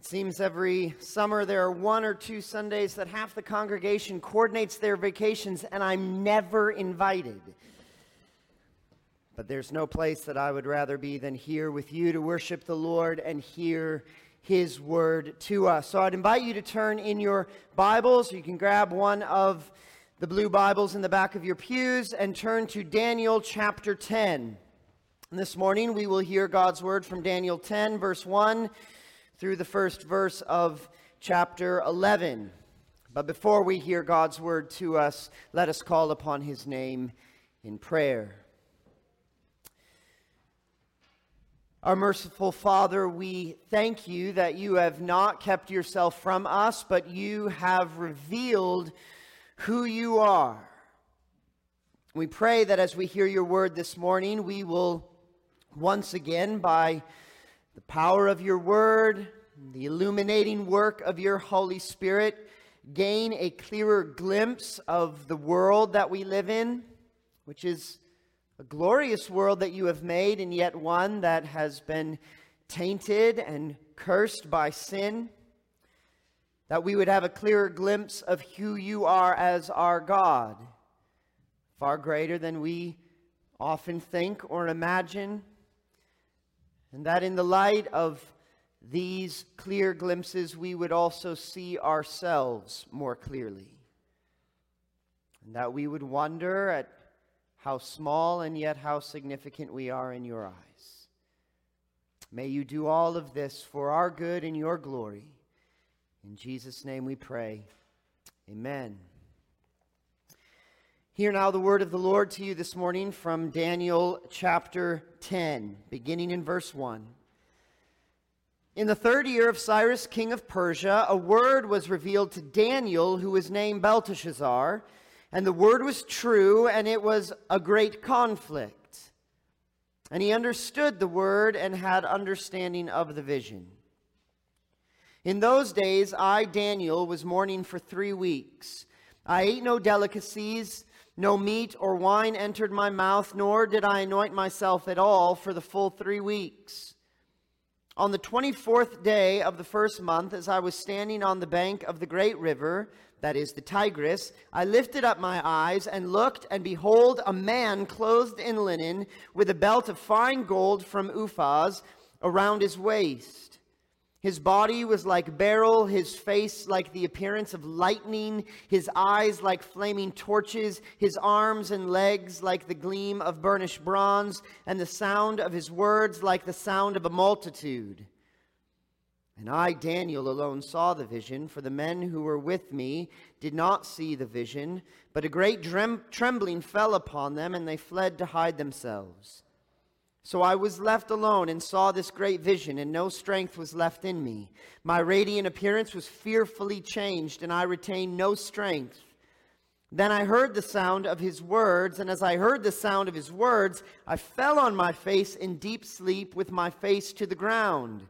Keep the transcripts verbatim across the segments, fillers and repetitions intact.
It seems every summer there are one or two Sundays that half the congregation coordinates their vacations, and I'm never invited. But there's no place that I would rather be than here with you to worship the Lord and hear His word to us. So I'd invite you to turn in your Bibles. You can grab one of the blue Bibles in the back of your pews and turn to Daniel chapter ten. And this morning we will hear God's word from Daniel ten, verse one, through the first verse of chapter eleven. But before we hear God's word to us, let us call upon His name in prayer. Our merciful Father, we thank you that you have not kept yourself from us, but you have revealed who you are. We pray that as we hear your word this morning, we will once again, by the power of your word, the illuminating work of your Holy Spirit, gain a clearer glimpse of the world that we live in, which is a glorious world that you have made, and yet one that has been tainted and cursed by sin. That we would have a clearer glimpse of who you are as our God, far greater than we often think or imagine. And that in the light of these clear glimpses, we would also see ourselves more clearly. And that we would wonder at how small and yet how significant we are in your eyes. May you do all of this for our good and your glory. In Jesus' name we pray. Amen. Hear now the word of the Lord to you this morning from Daniel chapter ten, beginning in verse one. In the third year of Cyrus, king of Persia, a word was revealed to Daniel, who was named Belteshazzar, and the word was true, and it was a great conflict. And he understood the word and had understanding of the vision. In those days, I, Daniel, was mourning for three weeks. I ate no delicacies. No meat or wine entered my mouth, nor did I anoint myself at all for the full three weeks. On the twenty-fourth day of the first month, as I was standing on the bank of the great river, that is the Tigris, I lifted up my eyes and looked, and behold, a man clothed in linen, with a belt of fine gold from Uphaz around his waist. His body was like beryl, his face like the appearance of lightning, his eyes like flaming torches, his arms and legs like the gleam of burnished bronze, and the sound of his words like the sound of a multitude. And I, Daniel, alone saw the vision, for the men who were with me did not see the vision, but a great trem- trembling fell upon them, and they fled to hide themselves. So I was left alone and saw this great vision, and no strength was left in me. My radiant appearance was fearfully changed, and I retained no strength. Then I heard the sound of his words, and as I heard the sound of his words, I fell on my face in deep sleep with my face to the ground.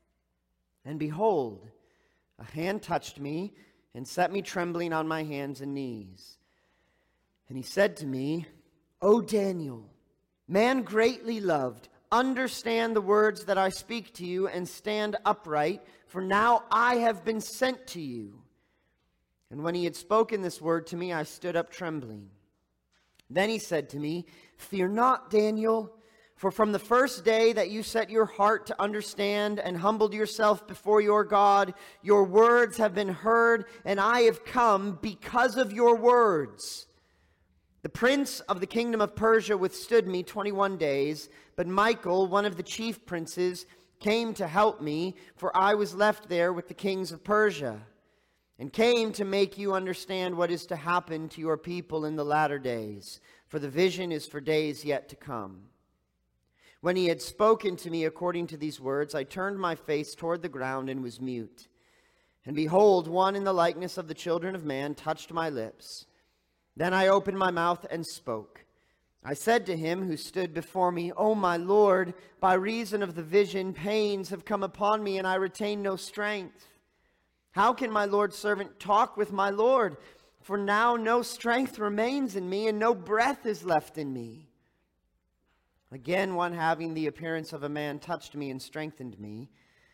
And behold, a hand touched me and set me trembling on my hands and knees. And he said to me, O Daniel, man greatly loved, understand the words that I speak to you and stand upright, for now I have been sent to you. And when he had spoken this word to me, I stood up trembling. Then he said to me, Fear not, Daniel, for from the first day that you set your heart to understand and humbled yourself before your God, your words have been heard, and I have come because of your words. The prince of the kingdom of Persia withstood me twenty-one days, but Michael, one of the chief princes, came to help me, for I was left there with the kings of Persia, and came to make you understand what is to happen to your people in the latter days, for the vision is for days yet to come. When he had spoken to me according to these words, I turned my face toward the ground and was mute. And behold, one in the likeness of the children of man touched my lips. Then I opened my mouth and spoke. I said to him who stood before me, O my Lord, by reason of the vision, pains have come upon me, and I retain no strength. How can my Lord's servant talk with my Lord? For now no strength remains in me, and no breath is left in me. Again, one having the appearance of a man touched me and strengthened me.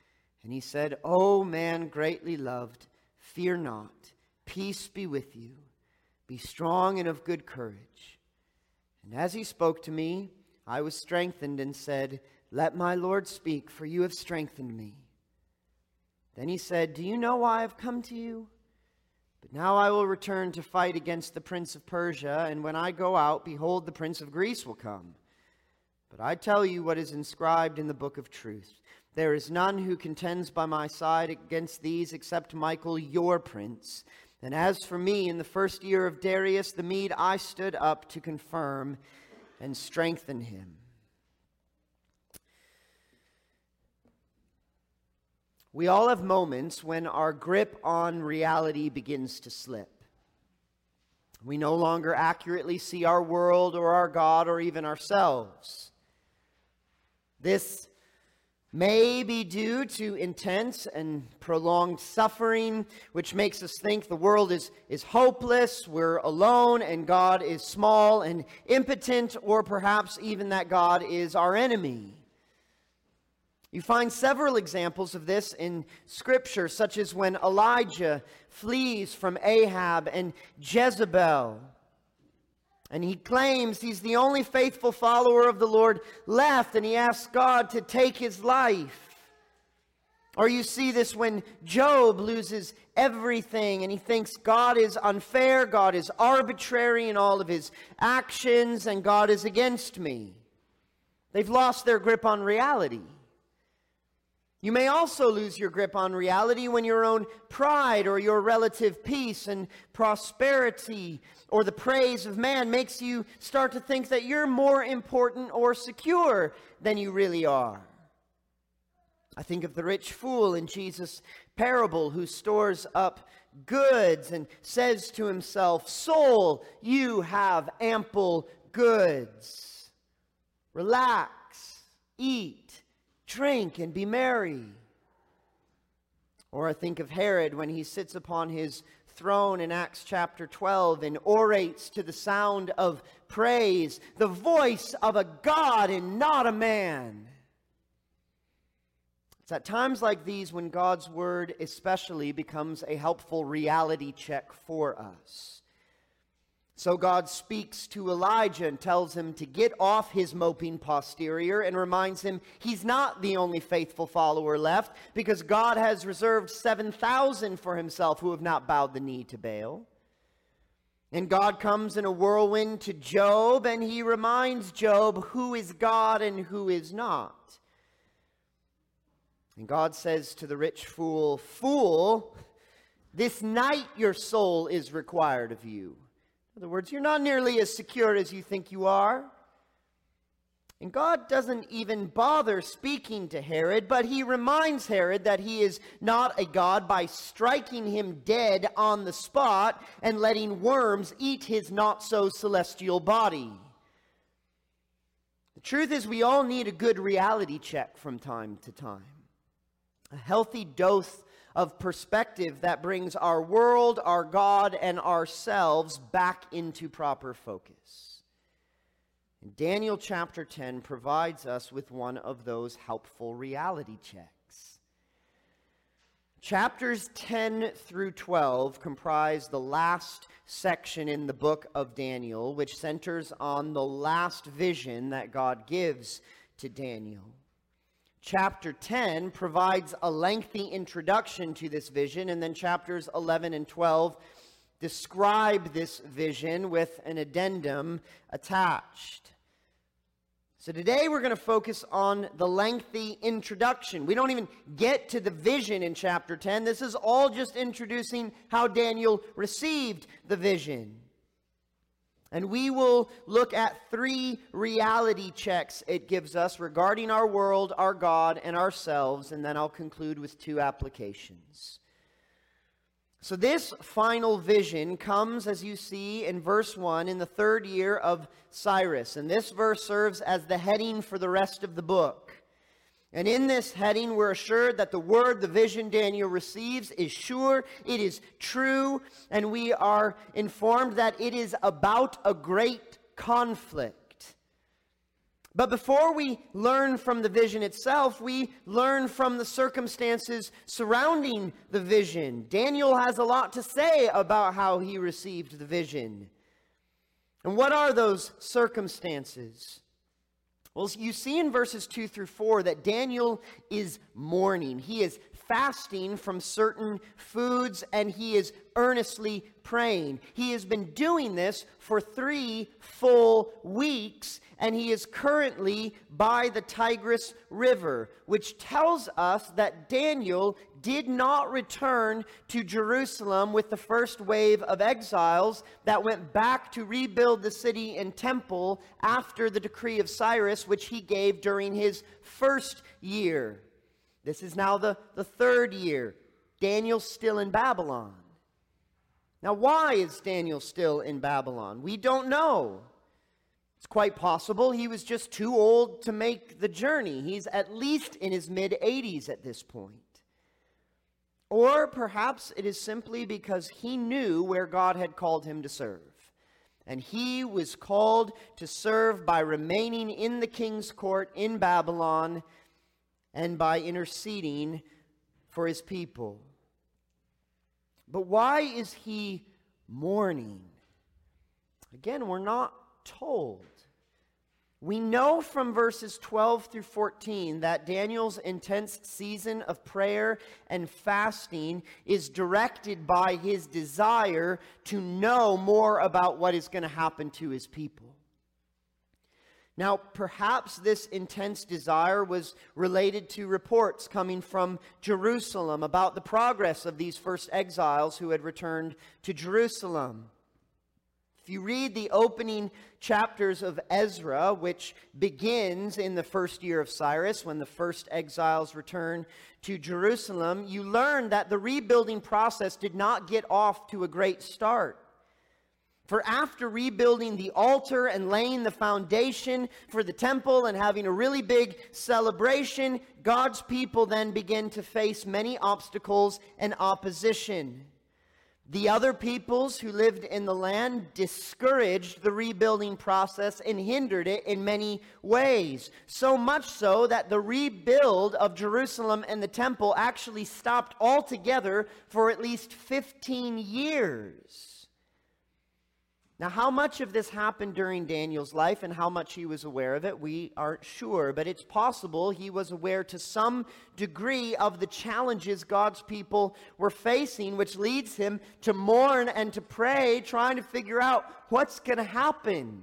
And he said, O man greatly loved, fear not, peace be with you. Be strong and of good courage. And as he spoke to me, I was strengthened and said, Let my Lord speak, for you have strengthened me. Then he said, Do you know why I have come to you? But now I will return to fight against the prince of Persia, and when I go out, behold, the prince of Greece will come. But I tell you what is inscribed in the book of truth. There is none who contends by my side against these except Michael, your prince. And as for me, in the first year of Darius the Mede, I stood up to confirm and strengthen him. We all have moments when our grip on reality begins to slip. We no longer accurately see our world or our God or even ourselves. This may be due to intense and prolonged suffering, which makes us think the world is, is hopeless, we're alone, and God is small and impotent, or perhaps even that God is our enemy. You find several examples of this in Scripture, such as when Elijah flees from Ahab and Jezebel, and he claims he's the only faithful follower of the Lord left, and he asks God to take his life. Or you see this when Job loses everything, and he thinks God is unfair, God is arbitrary in all of his actions, and God is against me. They've lost their grip on reality. You may also lose your grip on reality when your own pride or your relative peace and prosperity or the praise of man makes you start to think that you're more important or secure than you really are. I think of the rich fool in Jesus' parable who stores up goods and says to himself, Soul, you have ample goods. Relax, eat, drink, and be merry. Or I think of Herod when he sits upon his throne in Acts chapter twelve and orates to the sound of praise, the voice of a God and not a man. It's at times like these when God's word especially becomes a helpful reality check for us. So God speaks to Elijah and tells him to get off his moping posterior and reminds him he's not the only faithful follower left, because God has reserved seven thousand for himself who have not bowed the knee to Baal. And God comes in a whirlwind to Job, and he reminds Job who is God and who is not. And God says to the rich fool, Fool, this night your soul is required of you. In other words, you're not nearly as secure as you think you are. And God doesn't even bother speaking to Herod, but he reminds Herod that he is not a God by striking him dead on the spot and letting worms eat his not-so-celestial body. The truth is, we all need a good reality check from time to time. A healthy dose of perspective that brings our world, our God, and ourselves back into proper focus. And Daniel chapter ten provides us with one of those helpful reality checks. Chapters ten through twelve comprise the last section in the book of Daniel, which centers on the last vision that God gives to Daniel. Chapter ten provides a lengthy introduction to this vision, and then chapters eleven and twelve describe this vision with an addendum attached. So today we're going to focus on the lengthy introduction. We don't even get to the vision in chapter ten. This is all just introducing how Daniel received the vision. And we will look at three reality checks it gives us regarding our world, our God, and ourselves, and then I'll conclude with two applications. So this final vision comes, as you see in verse one, in the third year of Cyrus. And this verse serves as the heading for the rest of the book. And in this heading, we're assured that the word, the vision Daniel receives is sure, it is true, and we are informed that it is about a great conflict. But before we learn from the vision itself, we learn from the circumstances surrounding the vision. Daniel has a lot to say about how he received the vision. And what are those circumstances? Well, you see in verses two through four that Daniel is mourning. He is fasting from certain foods, and he is earnestly praying. He has been doing this for three full weeks, and he is currently by the Tigris River, which tells us that Daniel did not return to Jerusalem with the first wave of exiles that went back to rebuild the city and temple after the decree of Cyrus, which he gave during his first year. This is now the, the third year. Daniel's still in Babylon. Now, why is Daniel still in Babylon? We don't know. It's quite possible he was just too old to make the journey. He's at least in his mid-eighties at this point. Or perhaps it is simply because he knew where God had called him to serve. And he was called to serve by remaining in the king's court in Babylon and by interceding for his people. But why is he mourning? Again, we're not told. We know from verses twelve through fourteen that Daniel's intense season of prayer and fasting is directed by his desire to know more about what is going to happen to his people. Now, perhaps this intense desire was related to reports coming from Jerusalem about the progress of these first exiles who had returned to Jerusalem. If you read the opening chapters of Ezra, which begins in the first year of Cyrus, when the first exiles returned to Jerusalem, you learn that the rebuilding process did not get off to a great start. For after rebuilding the altar and laying the foundation for the temple and having a really big celebration, God's people then begin to face many obstacles and opposition. The other peoples who lived in the land discouraged the rebuilding process and hindered it in many ways. So much so that the rebuild of Jerusalem and the temple actually stopped altogether for at least fifteen years. Now, how much of this happened during Daniel's life and how much he was aware of it, we aren't sure. But it's possible he was aware to some degree of the challenges God's people were facing, which leads him to mourn and to pray, trying to figure out what's going to happen.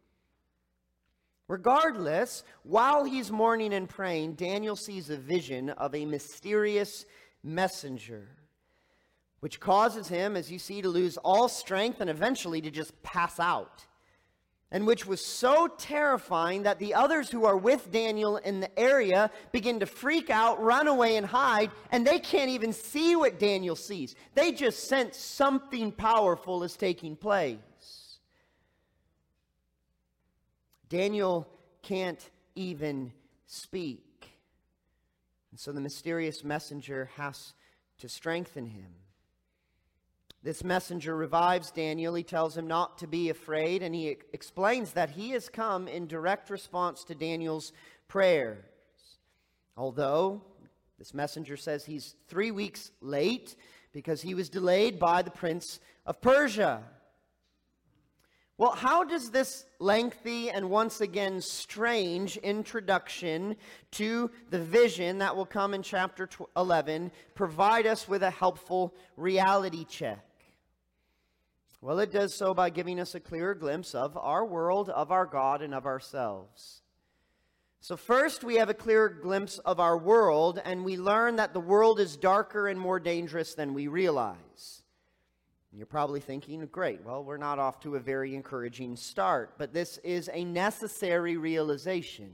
Regardless, while he's mourning and praying, Daniel sees a vision of a mysterious messenger, which causes him, as you see, to lose all strength and eventually to just pass out. And which was so terrifying that the others who are with Daniel in the area begin to freak out, run away, and hide, and they can't even see what Daniel sees. They just sense something powerful is taking place. Daniel can't even speak. And so the mysterious messenger has to strengthen him. This messenger revives Daniel. He tells him not to be afraid, and he explains that he has come in direct response to Daniel's prayers. Although, this messenger says he's three weeks late because he was delayed by the prince of Persia. Well, how does this lengthy and once again strange introduction to the vision that will come in chapter eleven provide us with a helpful reality check? Well, it does so by giving us a clearer glimpse of our world, of our God, and of ourselves. So first, we have a clearer glimpse of our world, and we learn that the world is darker and more dangerous than we realize. You're probably thinking, great, well, we're not off to a very encouraging start, but this is a necessary realization.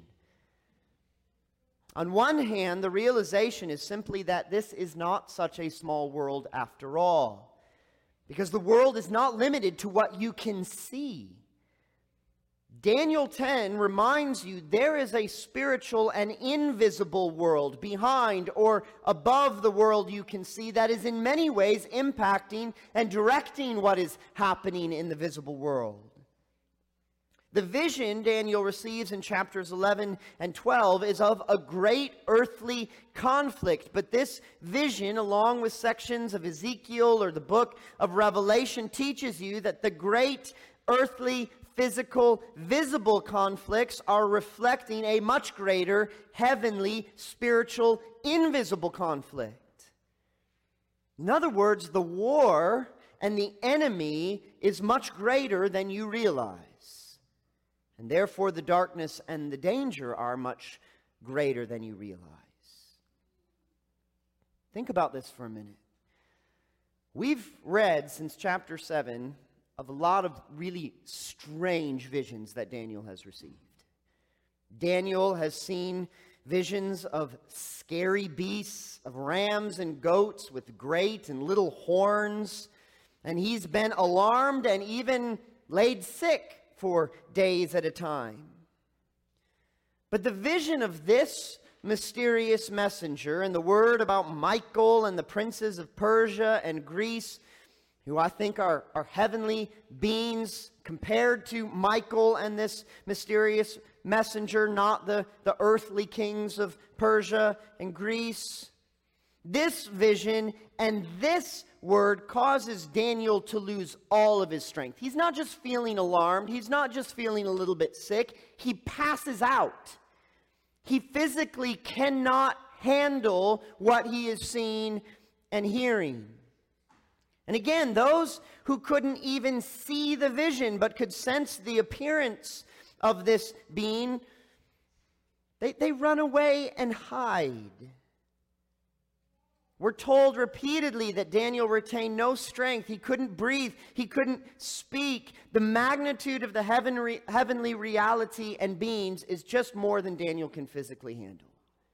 On one hand, the realization is simply that this is not such a small world after all. Because the world is not limited to what you can see. Daniel ten reminds you there is a spiritual and invisible world behind or above the world you can see that is in many ways impacting and directing what is happening in the visible world. The vision Daniel receives in chapters eleven and twelve is of a great earthly conflict. But this vision, along with sections of Ezekiel or the book of Revelation, teaches you that the great earthly, physical, visible conflicts are reflecting a much greater heavenly, spiritual, invisible conflict. In other words, the war and the enemy is much greater than you realize. And therefore, the darkness and the danger are much greater than you realize. Think about this for a minute. We've read since chapter seven of a lot of really strange visions that Daniel has received. Daniel has seen visions of scary beasts, of rams and goats with great and little horns, and he's been alarmed and even laid sick for days at a time. But the vision of this mysterious messenger and the word about Michael and the princes of Persia and Greece, who I think are, are heavenly beings compared to Michael and this mysterious messenger, not the, the earthly kings of Persia and Greece. This vision and this word causes Daniel to lose all of his strength. He's not just feeling alarmed. He's not just feeling a little bit sick. He passes out. He physically cannot handle what he is seeing and hearing. And again, those who couldn't even see the vision but could sense the appearance of this being, they, they run away and hide. We're told repeatedly that Daniel retained no strength. He couldn't breathe. He couldn't speak. The magnitude of the heavenly, heavenly reality and beings is just more than Daniel can physically handle.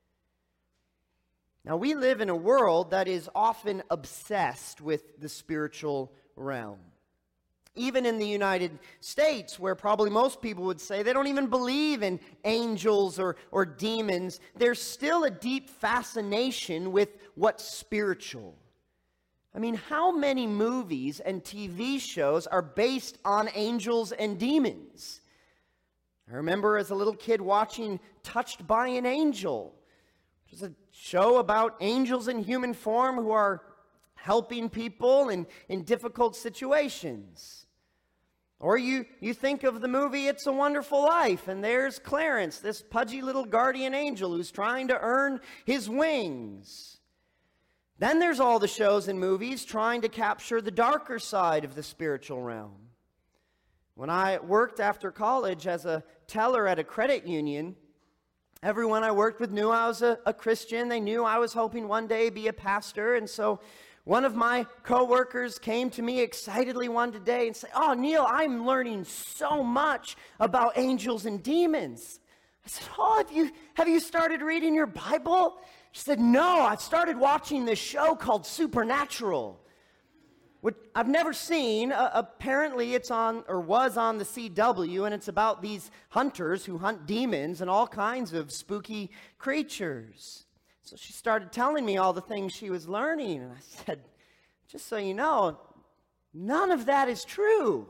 Now, we live in a world that is often obsessed with the spiritual realm. Even in the United States, where probably most people would say they don't even believe in angels or, or demons, there's still a deep fascination with what's spiritual. I mean, how many movies and T V shows are based on angels and demons? I remember as a little kid watching Touched by an Angel, which is a show about angels in human form who are helping people in, in difficult situations. Or you, you think of the movie It's a Wonderful Life, and there's Clarence, this pudgy little guardian angel who's trying to earn his wings. Then there's all the shows and movies trying to capture the darker side of the spiritual realm. When I worked after college as a teller at a credit union, everyone I worked with knew I was a, a Christian. They knew I was hoping one day to be a pastor, and so one of my coworkers came to me excitedly one day and said, "Oh, Neil, I'm learning so much about angels and demons." I said, "Oh, have you, have you started reading your Bible?" She said, "No, I've started watching this show called Supernatural, which I've never seen. Uh, apparently it's on, or was on the C W, and it's about these hunters who hunt demons and all kinds of spooky creatures." So she started telling me all the things she was learning, and I said, "Just so you know, none of that is true.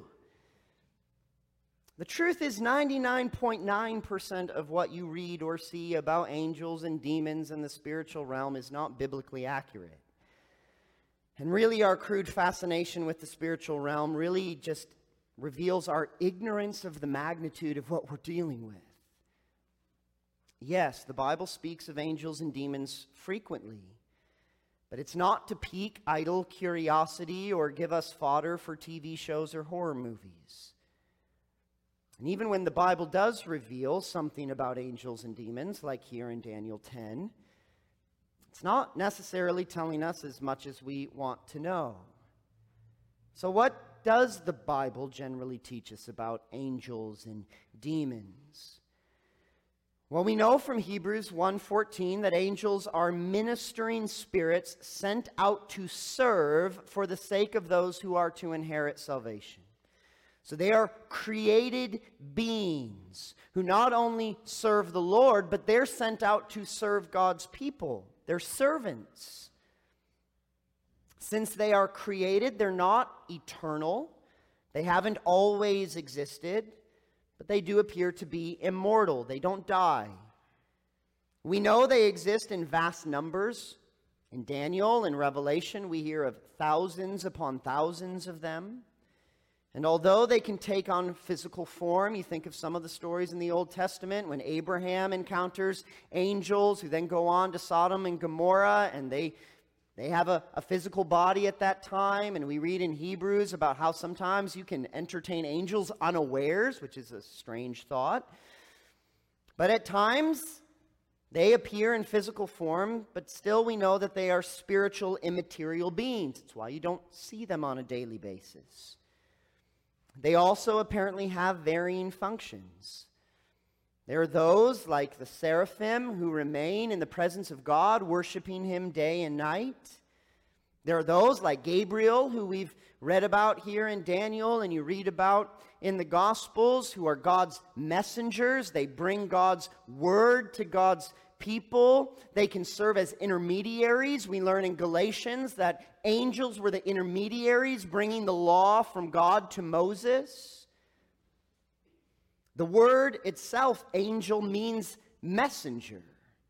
The truth is ninety-nine point nine percent of what you read or see about angels and demons and the spiritual realm is not biblically accurate. And really, our crude fascination with the spiritual realm really just reveals our ignorance of the magnitude of what we're dealing with. Yes, the Bible speaks of angels and demons frequently, but it's not to pique idle curiosity or give us fodder for T V shows or horror movies. And even when the Bible does reveal something about angels and demons, like here in Daniel ten, it's not necessarily telling us as much as we want to know. So what does the Bible generally teach us about angels and demons? Well, we know from Hebrews one fourteen that angels are ministering spirits sent out to serve for the sake of those who are to inherit salvation. So they are created beings who not only serve the Lord, but they're sent out to serve God's people. They're servants. Since they are created, they're not eternal. They haven't always existed. but they do appear to be immortal. They don't die. We know they exist in vast numbers. In Daniel and Revelation, we hear of thousands upon thousands of them. And although they can take on physical form, you think of some of the stories in the Old Testament when Abraham encounters angels who then go on to Sodom and Gomorrah, and they, they have a, a physical body at that time. And we read in Hebrews about how sometimes you can entertain angels unawares, which is a strange thought. But at times, they appear in physical form, but still we know that they are spiritual, immaterial beings. That's why you don't see them on a daily basis. They also apparently have varying functions. There are those, like the seraphim, who remain in the presence of God, worshiping Him day and night. There are those, like Gabriel, who we've read about here in Daniel, and you read about in the Gospels, who are God's messengers. They bring God's word to God's people. They can serve as intermediaries. We learn in Galatians that angels were the intermediaries bringing the law from God to Moses. The word itself, angel, means messenger.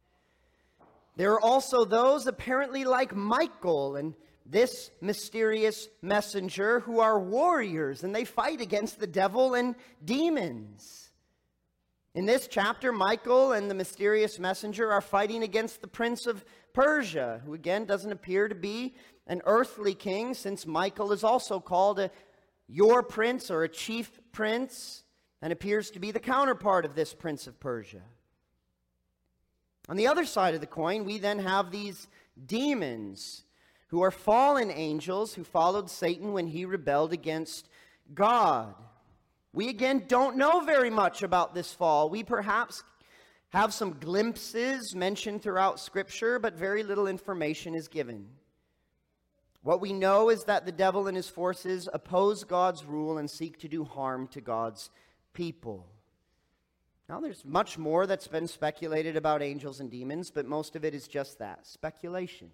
There are also those apparently like Michael and this mysterious messenger who are warriors, and they fight against the devil and demons. In this chapter, Michael and the mysterious messenger are fighting against the prince of Persia, who again doesn't appear to be an earthly king, since Michael is also called a your prince or a chief prince, and appears to be the counterpart of this prince of Persia. On the other side of the coin, we then have these demons, who are fallen angels who followed Satan when he rebelled against God. We again don't know very much about this fall. We perhaps have some glimpses mentioned throughout Scripture, but very little information is given. What we know is that the devil and his forces oppose God's rule and seek to do harm to God's people. Now, there's much more that's been speculated about angels and demons, but most of it is just that, speculation.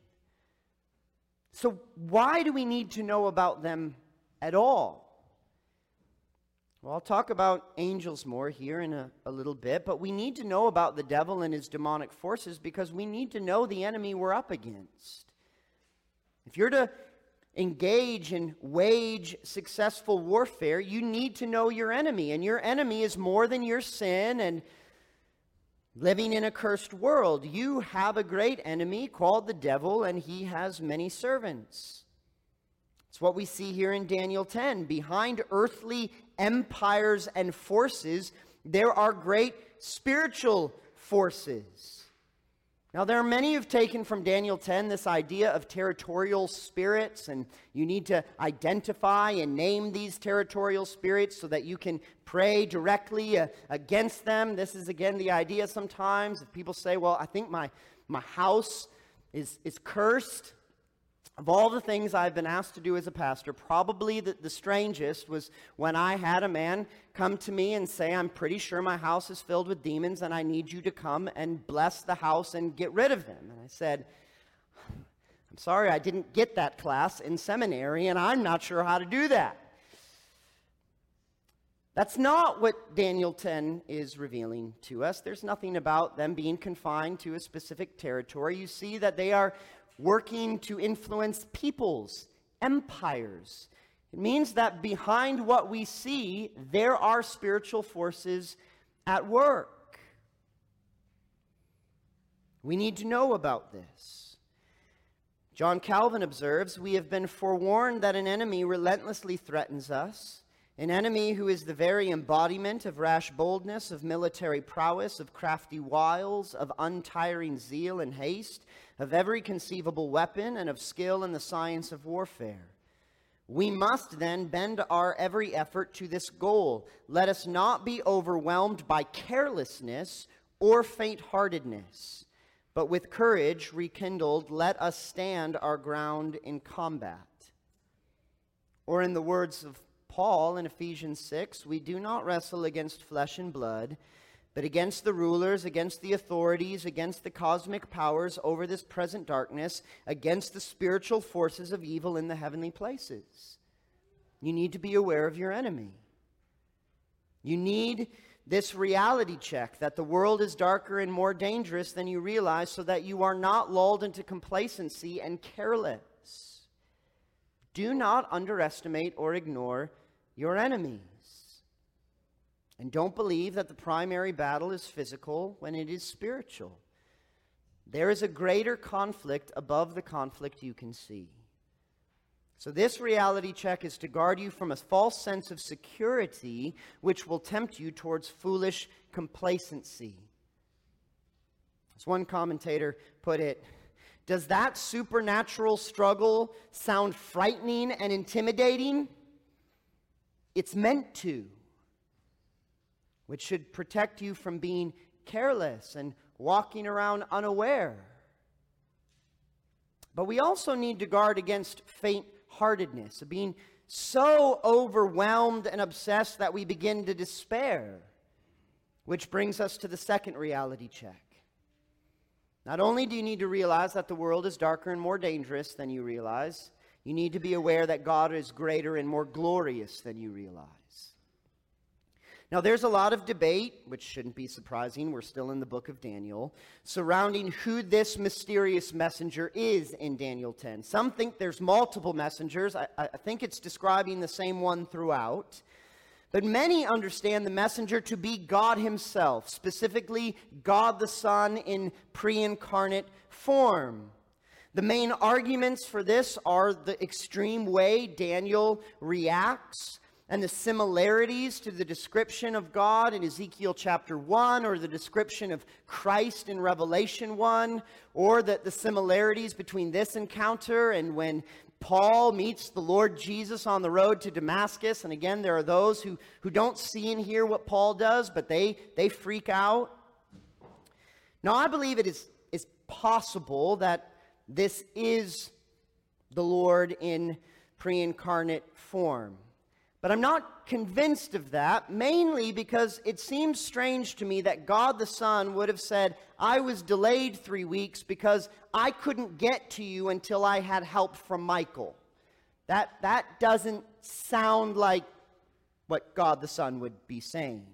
So why do we need to know about them at all? Well, I'll talk about angels more here in a, a little bit, but we need to know about the devil and his demonic forces because we need to know the enemy we're up against. If you're to engage and wage successful warfare, you need to know your enemy, and your enemy is more than your sin and living in a cursed world. You have a great enemy called the devil, and he has many servants. It's what we see here in Daniel ten. Behind earthly empires and forces, there are great spiritual forces. Now, there are many who've taken from Daniel ten this idea of territorial spirits, and you need to identify and name these territorial spirits so that you can pray directly uh, against them. This is, again, the idea sometimes if people say, well, I think my, my house is, is cursed. Of all the things I've been asked to do as a pastor, probably the, the strangest was when I had a man come to me and say, I'm pretty sure my house is filled with demons and I need you to come and bless the house and get rid of them. And I said, I'm sorry, I didn't get that class in seminary and I'm not sure how to do that. That's not what Daniel ten is revealing to us. There's nothing about them being confined to a specific territory. You see that they are working to influence peoples, empires. It means that behind what we see, there are spiritual forces at work. We need to know about this. John Calvin observes, we have been forewarned that an enemy relentlessly threatens us, an enemy who is the very embodiment of rash boldness, of military prowess, of crafty wiles, of untiring zeal and haste, of every conceivable weapon, and of skill in the science of warfare. We must then bend our every effort to this goal. Let us not be overwhelmed by carelessness or faint-heartedness, but with courage rekindled, let us stand our ground in combat. Or in the words of Paul in Ephesians six, we do not wrestle against flesh and blood, but against the rulers, against the authorities, against the cosmic powers over this present darkness, against the spiritual forces of evil in the heavenly places. You need to be aware of your enemy. You need this reality check that the world is darker and more dangerous than you realize, so that you are not lulled into complacency and careless. Do not underestimate or ignore your enemies. And don't believe that the primary battle is physical when it is spiritual. There is a greater conflict above the conflict you can see. So this reality check is to guard you from a false sense of security, which will tempt you towards foolish complacency. As one commentator put it, does that supernatural struggle sound frightening and intimidating? It's meant to, which should protect you from being careless and walking around unaware. But we also need to guard against faint-heartedness, of being so overwhelmed and obsessed that we begin to despair, which brings us to the second reality check. Not only do you need to realize that the world is darker and more dangerous than you realize, you need to be aware that God is greater and more glorious than you realize. Now, there's a lot of debate, which shouldn't be surprising, we're still in the book of Daniel, surrounding who this mysterious messenger is in Daniel ten. Some think there's multiple messengers. I, I think it's describing the same one throughout. But many understand the messenger to be God himself, specifically God the Son in pre-incarnate form. The main arguments for this are the extreme way Daniel reacts and the similarities to the description of God in Ezekiel chapter one, or the description of Christ in Revelation one, or that the similarities between this encounter and when Paul meets the Lord Jesus on the road to Damascus. And again, there are those who, who don't see and hear what Paul does, but they, they freak out. Now, I believe it is, is possible that this is the Lord in pre-incarnate form. But I'm not convinced of that, mainly because it seems strange to me that God the Son would have said, I was delayed three weeks because I couldn't get to you until I had help from Michael. That, that doesn't sound like what God the Son would be saying.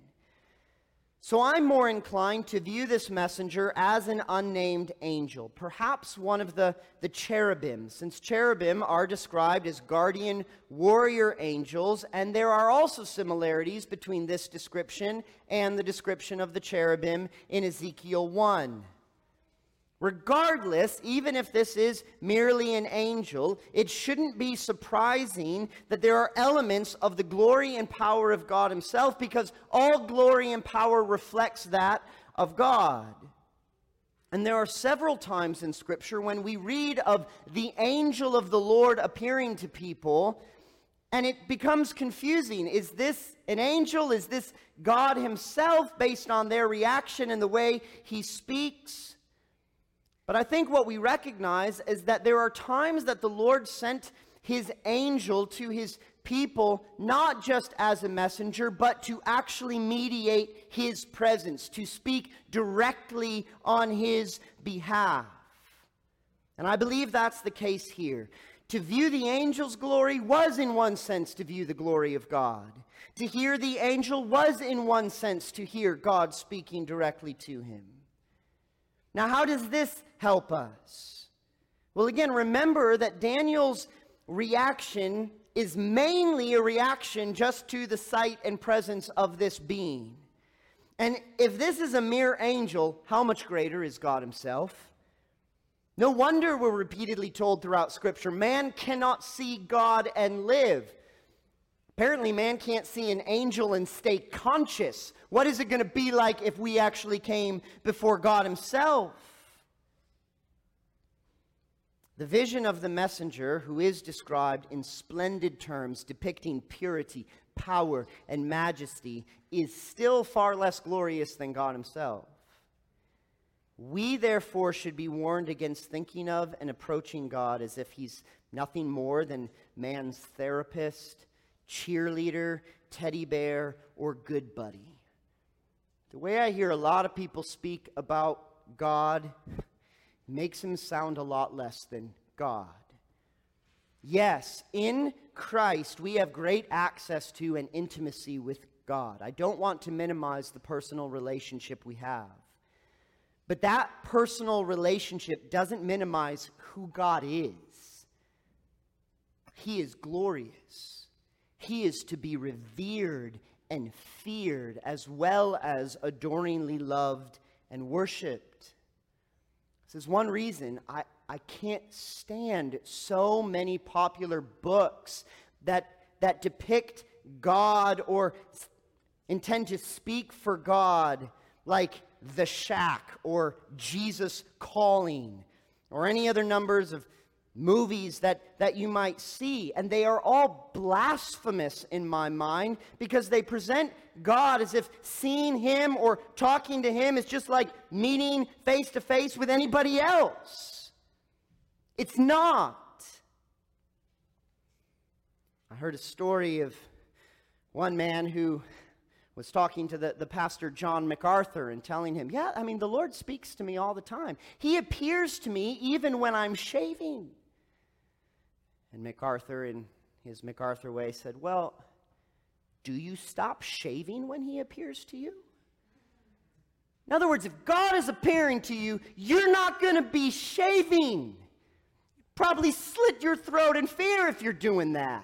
So I'm more inclined to view this messenger as an unnamed angel, perhaps one of the, the cherubim, since cherubim are described as guardian warrior angels, and there are also similarities between this description and the description of the cherubim in Ezekiel one. Regardless, even if this is merely an angel, it shouldn't be surprising that there are elements of the glory and power of God himself, because all glory and power reflects that of God. And there are several times in Scripture when we read of the angel of the Lord appearing to people, and it becomes confusing. Is this an angel? Is this God himself, based on their reaction and the way he speaks? But I think what we recognize is that there are times that the Lord sent his angel to his people, not just as a messenger, but to actually mediate his presence, to speak directly on his behalf. And I believe that's the case here. To view the angel's glory was in one sense to view the glory of God. To hear the angel was in one sense to hear God speaking directly to him. Now, how does this help us? Well, again, remember that Daniel's reaction is mainly a reaction just to the sight and presence of this being. And if this is a mere angel, how much greater is God himself? No wonder we're repeatedly told throughout Scripture, man cannot see God and live. Apparently, man can't see an angel and stay conscious. What is it going to be like if we actually came before God himself? The vision of the messenger, who is described in splendid terms depicting purity, power, and majesty, is still far less glorious than God himself. We, therefore, should be warned against thinking of and approaching God as if he's nothing more than man's therapist, cheerleader, teddy bear, or good buddy. The way I hear a lot of people speak about God makes him sound a lot less than God. Yes, in Christ we have great access to and intimacy with God. I don't want to minimize the personal relationship we have. But that personal relationship doesn't minimize who God is. He is glorious. He is to be revered and feared, as well as adoringly loved and worshipped. This is one reason I, I can't stand so many popular books that, that depict God or intend to speak for God, like The Shack or Jesus Calling or any other numbers of movies that, that you might see. And they are all blasphemous in my mind, because they present God as if seeing him or talking to him is just like meeting face to face with anybody else. It's not. I heard a story of one man who was talking to the, the pastor John MacArthur and telling him, yeah, I mean, the Lord speaks to me all the time. He appears to me even when I'm shaving. And MacArthur, in his MacArthur way, said, well, do you stop shaving when he appears to you? In other words, if God is appearing to you, you're not going to be shaving. Probably slit your throat in fear if you're doing that.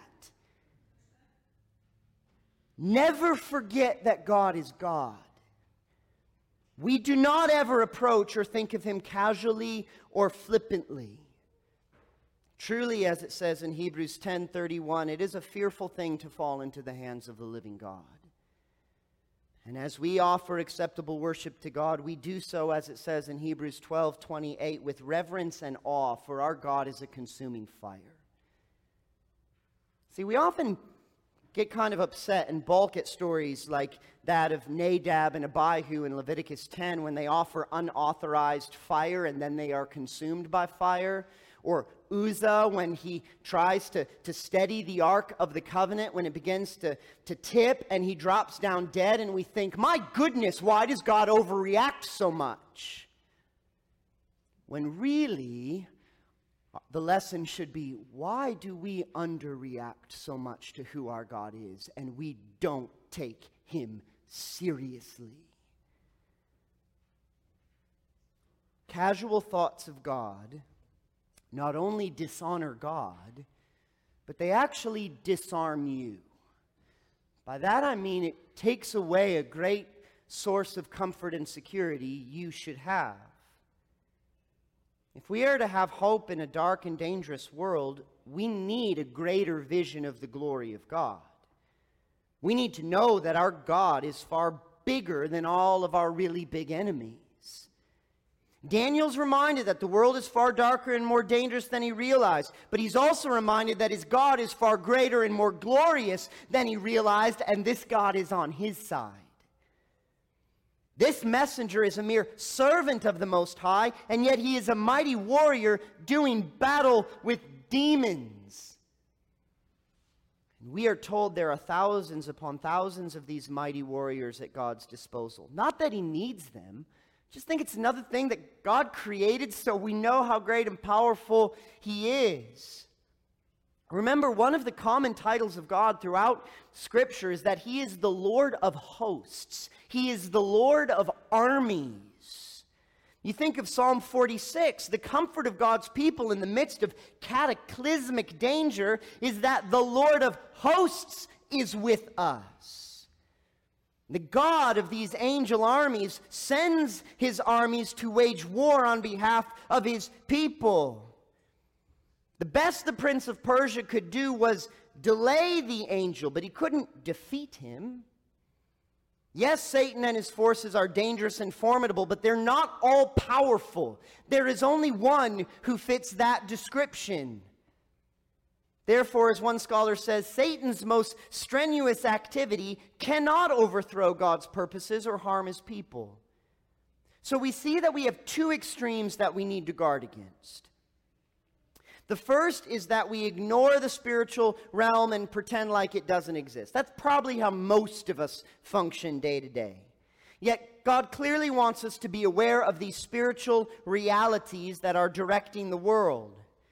Never forget that God is God. We do not ever approach or think of him casually or flippantly. Truly, as it says in Hebrews ten thirty-one, it is a fearful thing to fall into the hands of the living God. And as we offer acceptable worship to God, we do so, as it says in Hebrews twelve twenty-eight, with reverence and awe, for our God is a consuming fire. See, we often get kind of upset and balk at stories like that of Nadab and Abihu in Leviticus ten, when they offer unauthorized fire and then they are consumed by fire. Or Uzzah, when he tries to, to steady the Ark of the Covenant, when it begins to, to tip and he drops down dead, and we think, my goodness, why does God overreact so much? When really, the lesson should be, why do we underreact so much to who our God is, and we don't take him seriously? Casual thoughts of God not only dishonor God, but they actually disarm you. By that I mean it takes away a great source of comfort and security you should have. If we are to have hope in a dark and dangerous world, we need a greater vision of the glory of God. We need to know that our God is far bigger than all of our really big enemies. Daniel's reminded that the world is far darker and more dangerous than he realized, but he's also reminded that his God is far greater and more glorious than he realized, and this God is on his side. This messenger is a mere servant of the Most High, and yet he is a mighty warrior doing battle with demons. And we are told there are thousands upon thousands of these mighty warriors at God's disposal. Not that he needs them. Just think it's another thing that God created so we know how great and powerful he is. Remember, one of the common titles of God throughout Scripture is that he is the Lord of hosts. He is the Lord of armies. You think of Psalm forty-six, the comfort of God's people in the midst of cataclysmic danger is that the Lord of hosts is with us. The God of these angel armies sends his armies to wage war on behalf of his people. The best the prince of Persia could do was delay the angel, but he couldn't defeat him. Yes, Satan and his forces are dangerous and formidable, but they're not all powerful. There is only one who fits that description. Therefore, as one scholar says, Satan's most strenuous activity cannot overthrow God's purposes or harm his people. So we see that we have two extremes that we need to guard against. The first is that we ignore the spiritual realm and pretend like it doesn't exist. That's probably how most of us function day to day. Yet God clearly wants us to be aware of these spiritual realities that are directing the world.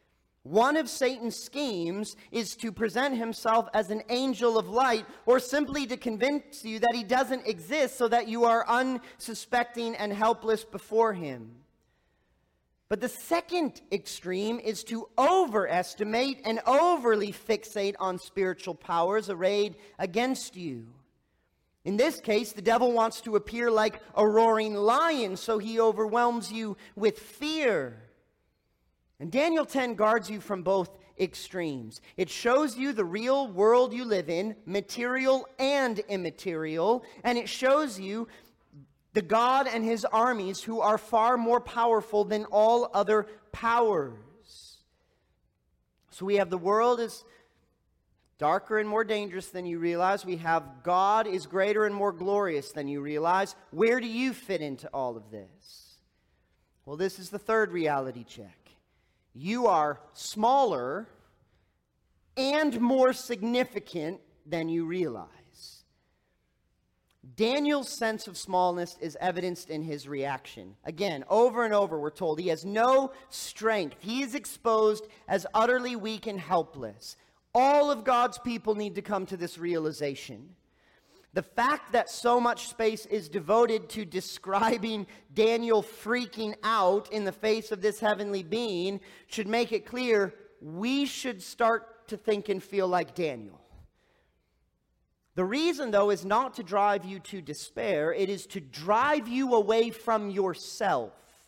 One of Satan's schemes is to present himself as an angel of light, or simply to convince you that he doesn't exist so that you are unsuspecting and helpless before him. But the second extreme is to overestimate and overly fixate on spiritual powers arrayed against you. In this case, the devil wants to appear like a roaring lion, so he overwhelms you with fear. And Daniel ten guards you from both extremes. It shows you the real world you live in, material and immaterial, and it shows you the God and his armies who are far more powerful than all other powers. So we have the world is darker and more dangerous than you realize. We have God is greater and more glorious than you realize. Where do you fit into all of this? Well, this is the third reality check. You are smaller and more significant than you realize. Daniel's sense of smallness is evidenced in his reaction. Again, over and over we're told he has no strength. He is exposed as utterly weak and helpless. All of God's people need to come to this realization. The fact that so much space is devoted to describing Daniel freaking out in the face of this heavenly being should make it clear we should start to think and feel like Daniel. The reason, though, is not to drive you to despair. It is to drive you away from yourself.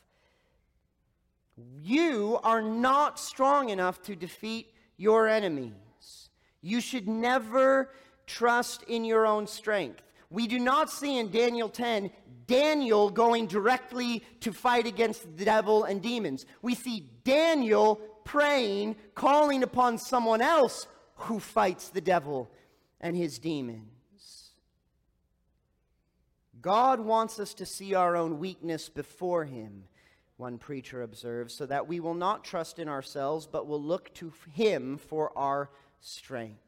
You are not strong enough to defeat your enemies. You should never trust in your own strength. We do not see in Daniel ten Daniel going directly to fight against the devil and demons. We see Daniel praying, calling upon someone else who fights the devil and his demons. God wants us to see our own weakness before him, one preacher observes, so that we will not trust in ourselves, but will look to him for our strength.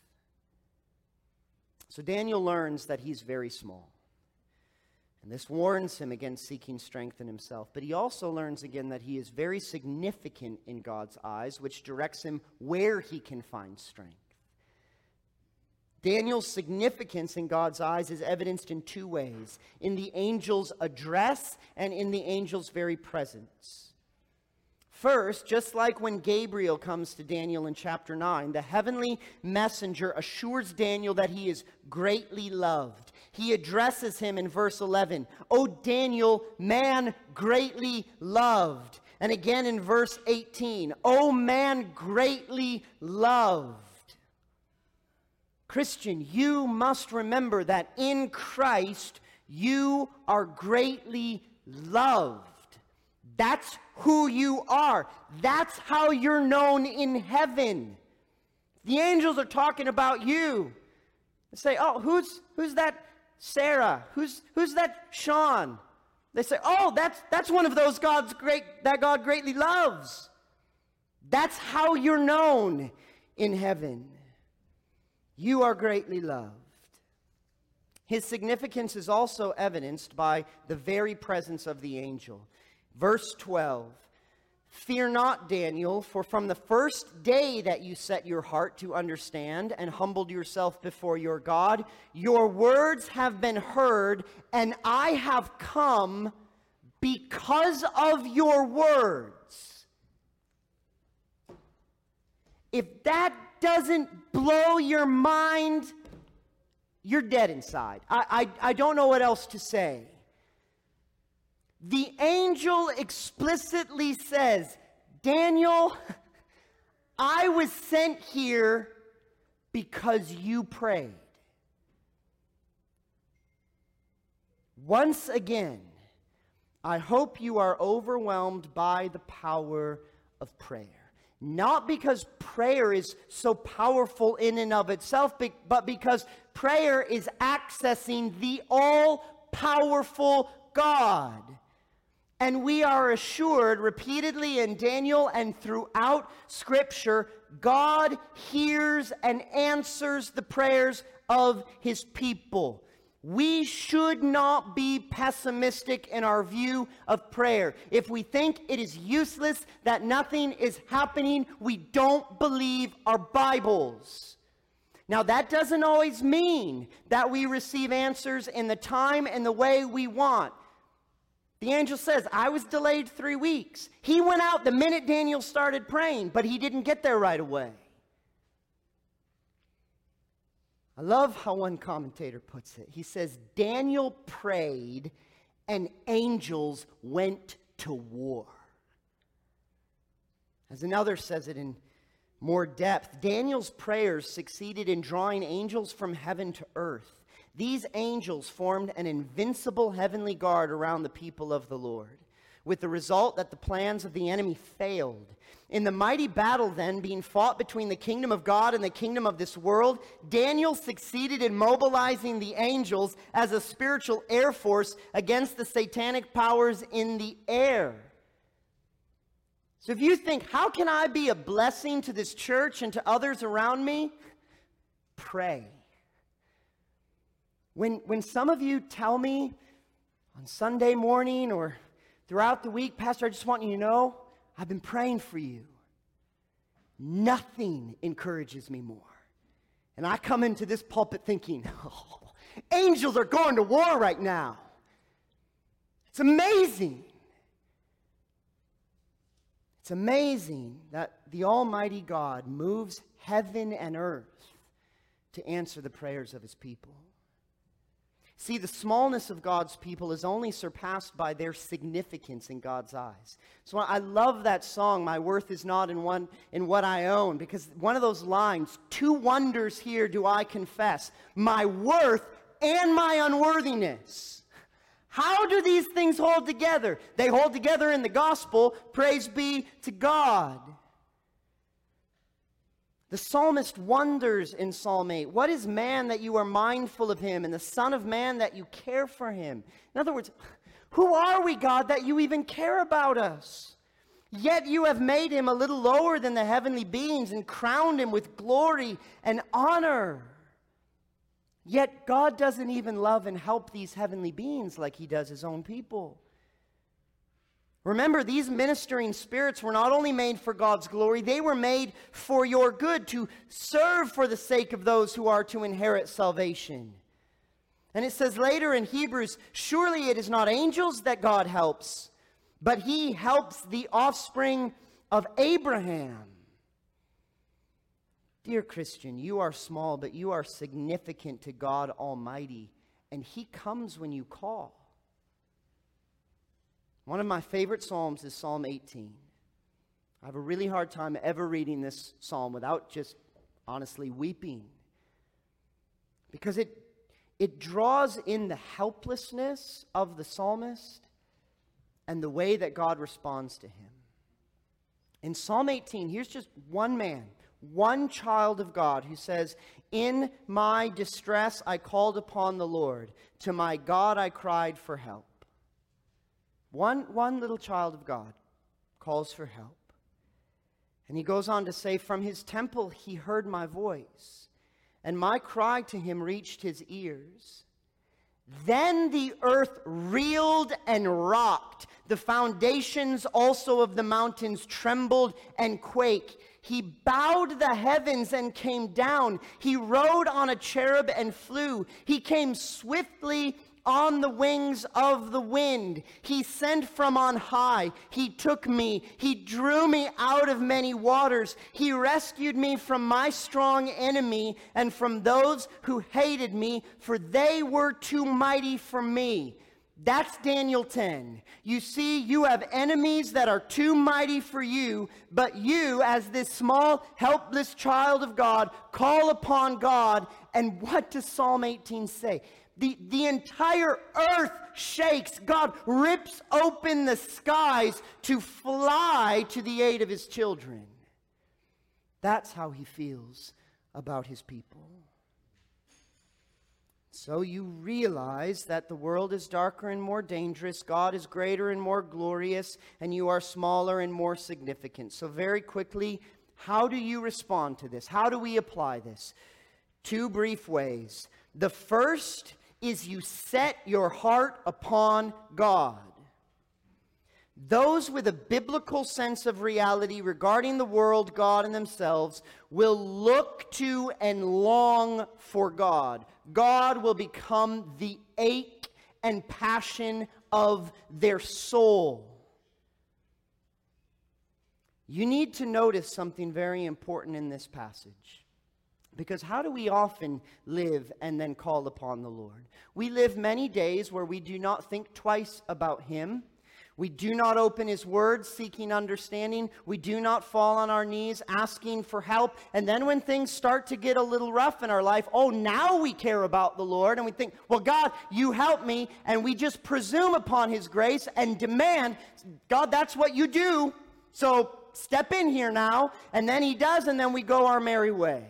So Daniel learns that he's very small. And this warns him against seeking strength in himself. But he also learns again that he is very significant in God's eyes, which directs him where he can find strength. Daniel's significance in God's eyes is evidenced in two ways: in the angel's address and in the angel's very presence. First, just like when Gabriel comes to Daniel in chapter nine, the heavenly messenger assures Daniel that he is greatly loved. He addresses him in verse eleven, "O Daniel, man greatly loved." And again in verse eighteen, "O man greatly loved." Christian, you must remember that in Christ you are greatly loved. That's who you are. That's how you're known in heaven. The angels are talking about you. They say, "Oh, who's who's that Sarah? Who's who's that Sean?" They say, "Oh, that's that's one of those God's great that God greatly loves." That's how you're known in heaven. You are greatly loved. His significance is also evidenced by the very presence of the angel. Verse twelve, "Fear not, Daniel, for from the first day that you set your heart to understand and humbled yourself before your God, your words have been heard, and I have come because of your words." If that doesn't blow your mind, you're dead inside. I, I, I don't know what else to say. The angel explicitly says, "Daniel, I was sent here because you prayed." Once again, I hope you are overwhelmed by the power of prayer. Not because prayer is so powerful in and of itself, but because prayer is accessing the all-powerful God. And we are assured repeatedly in Daniel and throughout Scripture, God hears and answers the prayers of his people. We should not be pessimistic in our view of prayer. If we think it is useless, that nothing is happening, we don't believe our Bibles. Now, that doesn't always mean that we receive answers in the time and the way we want. The angel says, I was delayed three weeks. He went out the minute Daniel started praying, but he didn't get there right away. I love how one commentator puts it. He says, Daniel prayed and angels went to war. As another says it in more depth, Daniel's prayers succeeded in drawing angels from heaven to earth. These angels formed an invincible heavenly guard around the people of the Lord, with the result that the plans of the enemy failed. In the mighty battle then being fought between the kingdom of God and the kingdom of this world, Daniel succeeded in mobilizing the angels as a spiritual air force against the satanic powers in the air. So if you think, how can I be a blessing to this church and to others around me? Pray. When, when some of you tell me on Sunday morning or throughout the week, Pastor, I just want you to know, I've been praying for you. Nothing encourages me more. And I come into this pulpit thinking, oh, angels are going to war right now. It's amazing. It's amazing that the Almighty God moves heaven and earth to answer the prayers of his people. See, the smallness of God's people is only surpassed by their significance in God's eyes. So I love that song, My Worth Is Not in One in What I Own, because one of those lines, two wonders here do I confess, my worth and my unworthiness. How do these things hold together? They hold together in the gospel. Praise be to God. The psalmist wonders in Psalm eight, what is man that you are mindful of him, and the son of man that you care for him? In other words, who are we, God, that you even care about us? Yet you have made him a little lower than the heavenly beings and crowned him with glory and honor. Yet God doesn't even love and help these heavenly beings like he does his own people. Remember, these ministering spirits were not only made for God's glory, they were made for your good, to serve for the sake of those who are to inherit salvation. And it says later in Hebrews, surely it is not angels that God helps, but he helps the offspring of Abraham. Dear Christian, you are small, but you are significant to God Almighty, and he comes when you call. One of my favorite psalms is Psalm eighteen. I have a really hard time ever reading this psalm without just honestly weeping, because it, it draws in the helplessness of the psalmist and the way that God responds to him. In Psalm eighteen, here's just one man, one child of God who says, in my distress I called upon the Lord. To my God I cried for help. One, one little child of God calls for help. And he goes on to say, from his temple he heard my voice, and my cry to him reached his ears. Then the earth reeled and rocked. The foundations also of the mountains trembled and quaked. He bowed the heavens and came down. He rode on a cherub and flew. He came swiftly on the wings of the wind. He sent from on high. He took me. He drew me out of many waters. He rescued me from my strong enemy and from those who hated me, for they were too mighty for me. That's Daniel ten. You see, you have enemies that are too mighty for you, but you, as this small, helpless child of God, call upon God. And what does Psalm eighteen say? The, the entire earth shakes. God rips open the skies to fly to the aid of his children. That's how he feels about his people. So you realize that the world is darker and more dangerous, God is greater and more glorious, and you are smaller and more significant. So very quickly, how do you respond to this? How do we apply this? Two brief ways. The first is you set your heart upon God. Those with a biblical sense of reality regarding the world, God, and themselves will look to and long for God. God will become the ache and passion of their soul. You need to notice something very important in this passage. Because how do we often live and then call upon the Lord? We live many days where we do not think twice about Him. We do not open His Word seeking understanding. We do not fall on our knees asking for help. And then when things start to get a little rough in our life, oh, now we care about the Lord. And we think, well, God, you help me. And we just presume upon His grace and demand, God, that's what you do. So step in here now. And then He does, and then we go our merry way.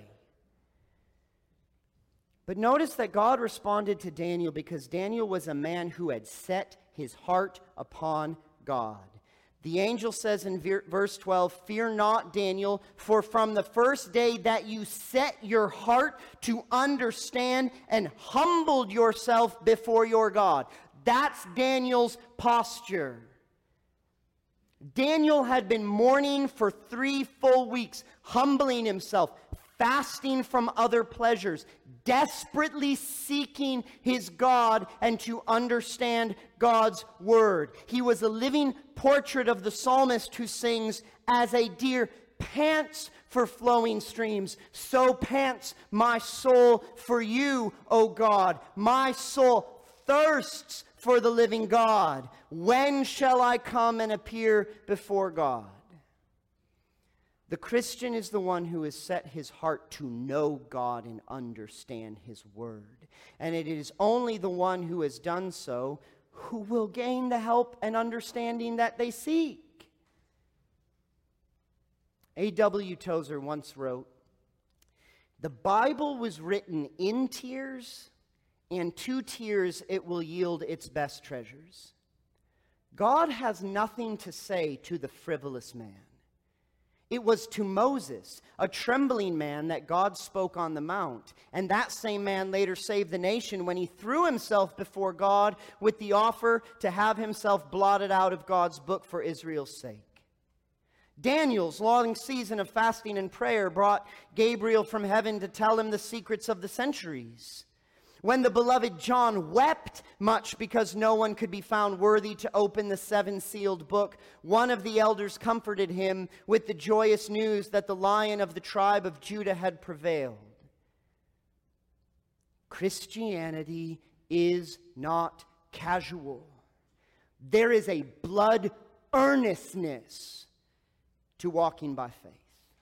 But notice that God responded to Daniel because Daniel was a man who had set his heart upon God. The angel says in verse twelve, "Fear not, Daniel, for from the first day that you set your heart to understand and humbled yourself before your God." That's Daniel's posture. Daniel had been mourning for three full weeks, humbling himself, fasting from other pleasures, desperately seeking his God and to understand God's word. He was a living portrait of the psalmist who sings, "As a deer pants for flowing streams, so pants my soul for you, O God. My soul thirsts for the living God. When shall I come and appear before God?" The Christian is the one who has set his heart to know God and understand His Word. And it is only the one who has done so who will gain the help and understanding that they seek. A W Tozer once wrote, "The Bible was written in tears, and to tears it will yield its best treasures." God has nothing to say to the frivolous man. It was to Moses, a trembling man, that God spoke on the mount. And that same man later saved the nation when he threw himself before God with the offer to have himself blotted out of God's book for Israel's sake. Daniel's long season of fasting and prayer brought Gabriel from heaven to tell him the secrets of the centuries. When the beloved John wept much because no one could be found worthy to open the seven-sealed book, one of the elders comforted him with the joyous news that the Lion of the tribe of Judah had prevailed. Christianity is not casual. There is a blood earnestness to walking by faith.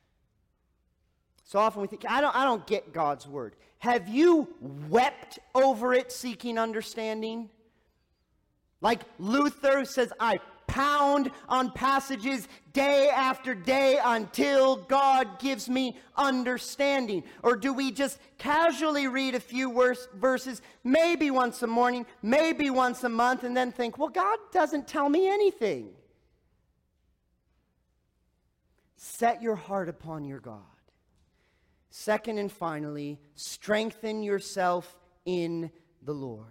So often we think, I don't, I don't get God's word. Have you wept over it seeking understanding? Like Luther says, I pound on passages day after day until God gives me understanding. Or do we just casually read a few verse, verses, maybe once a morning, maybe once a month, and then think, well, God doesn't tell me anything. Set your heart upon your God. Second and finally, strengthen yourself in the Lord.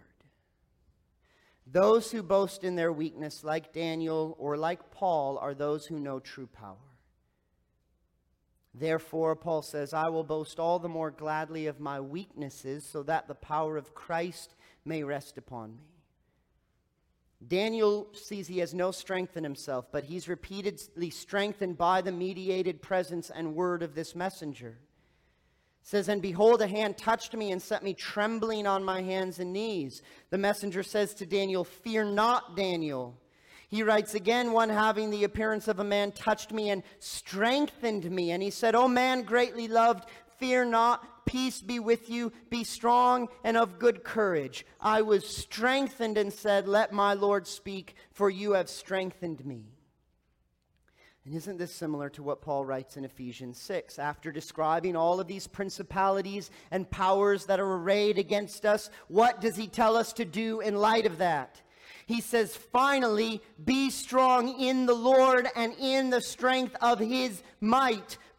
Those who boast in their weakness, like Daniel or like Paul, are those who know true power. Therefore, Paul says, I will boast all the more gladly of my weaknesses, so that the power of Christ may rest upon me. Daniel sees he has no strength in himself, but he's repeatedly strengthened by the mediated presence and word of this messenger. It says, and behold, a hand touched me and set me trembling on my hands and knees. The messenger says to Daniel, fear not, Daniel. He writes again, one having the appearance of a man touched me and strengthened me. And he said, O man greatly loved, fear not, peace be with you, be strong and of good courage. I was strengthened and said, let my Lord speak, for you have strengthened me. And isn't this similar to what Paul writes in Ephesians six? After describing all of these principalities and powers that are arrayed against us, what does he tell us to do in light of that? He says, finally, be strong in the Lord and in the strength of his might.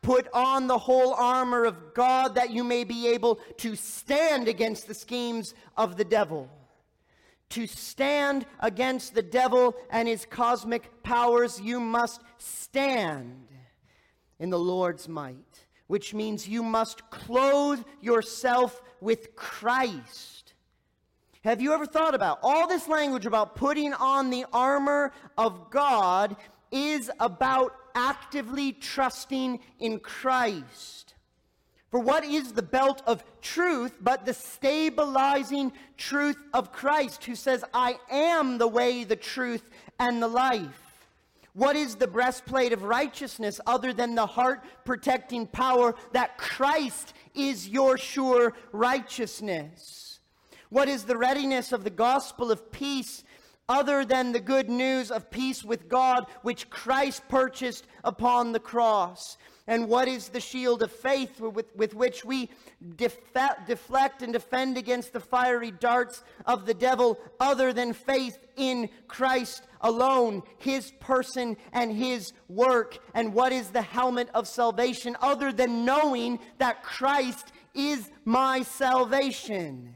Put on the whole armor of God that you may be able to stand against the schemes of the devil. To stand against the devil and his cosmic powers, you must stand in the Lord's might, which means you must clothe yourself with Christ. Have you ever thought about all this language about putting on the armor of God is about actively trusting in Christ? For what is the belt of truth but the stabilizing truth of Christ, who says, I am the way, the truth, and the life? What is the breastplate of righteousness other than the heart-protecting power that Christ is your sure righteousness? What is the readiness of the gospel of peace other than the good news of peace with God, which Christ purchased upon the cross? And what is the shield of faith with, with which we def- deflect and defend against the fiery darts of the devil, other than faith in Christ alone, his person and his work? And what is the helmet of salvation other than knowing that Christ is my salvation?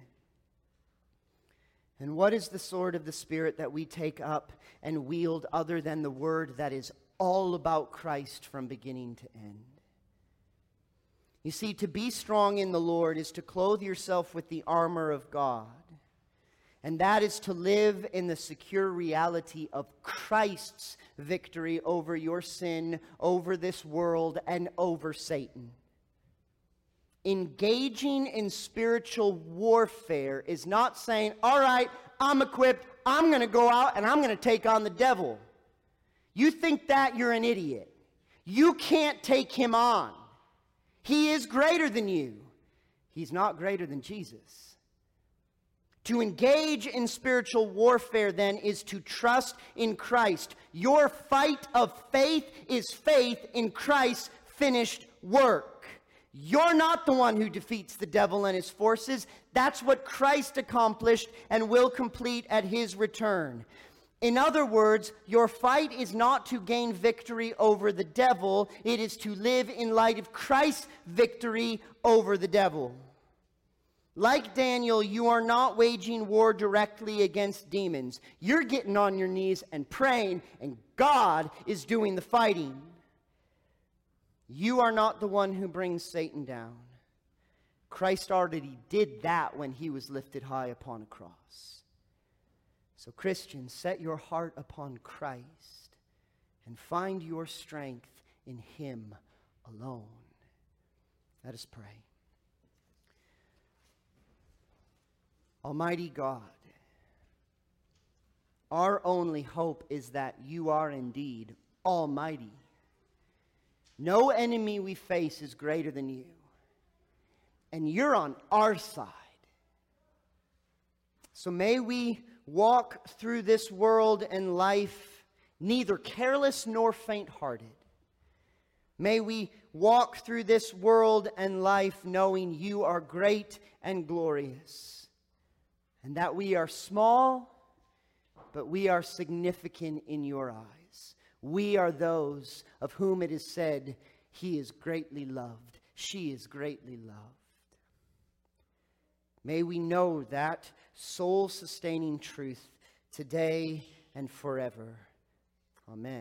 And what is the sword of the Spirit that we take up and wield other than the word that is all about Christ from beginning to end? You see, to be strong in the Lord is to clothe yourself with the armor of God. And that is to live in the secure reality of Christ's victory over your sin, over this world, and over Satan. Engaging in spiritual warfare is not saying, all right, I'm equipped, I'm going to go out and I'm going to take on the devil. You think that, you're an idiot. You can't take him on. He is greater than you. He's not greater than Jesus. To engage in spiritual warfare, then, is to trust in Christ. Your fight of faith is faith in Christ's finished work. You're not the one who defeats the devil and his forces. That's what Christ accomplished and will complete at his return. In other words, your fight is not to gain victory over the devil. It is to live in light of Christ's victory over the devil. Like Daniel, you are not waging war directly against demons. You're getting on your knees and praying, and God is doing the fighting. You are not the one who brings Satan down. Christ already did that when he was lifted high upon a cross. So, Christians, set your heart upon Christ and find your strength in him alone. Let us pray. Almighty God, our only hope is that you are indeed almighty. No enemy we face is greater than you. And you're on our side. So may we walk through this world and life neither careless nor faint-hearted. May we walk through this world and life knowing you are great and glorious, and that we are small, but we are significant in your eyes. We are those of whom it is said, he is greatly loved, she is greatly loved. May we know that soul-sustaining truth today and forever. Amen.